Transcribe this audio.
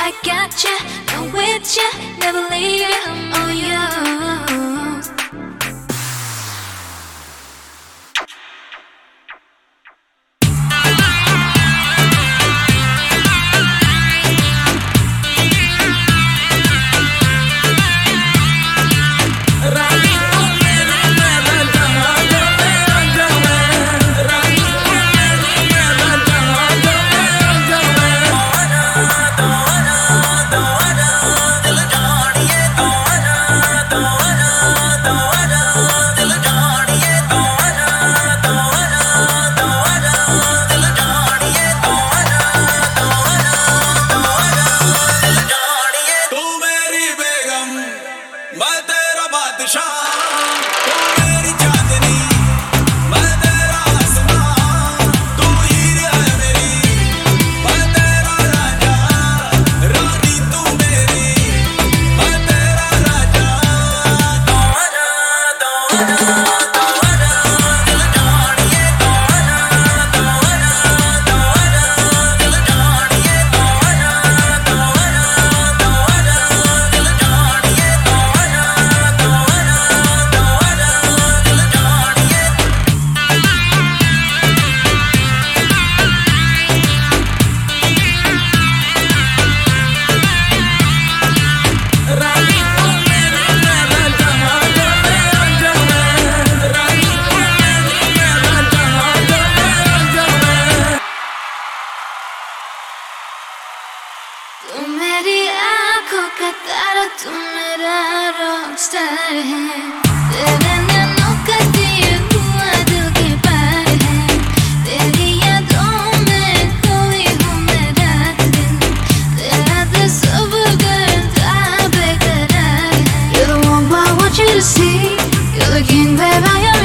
I got you, I'm with you, never leave you. Oh yeah. मैं तेरा बादशाह, तू मेरी चांदनी, मैं तेरा आसमां, तू हीर है मेरी, मैं तेरा राजा, रानी तू मेरी, मैं तेरा राजा। तो आजा दिल जानिए, तो आजा दिल जानिए, तो आजा दिल जानिए, तो तू मेरी आंखों का तारा, तू मेरा रॉकस्टार है। तेरे नैनों का दिए हुआ दिल के पार है। तेरी यादों में खोई हूँ मैं रात दिन। तेरा तस्वीर करता बेकरार है। You're the one I want you to see. You're the king, babe, I am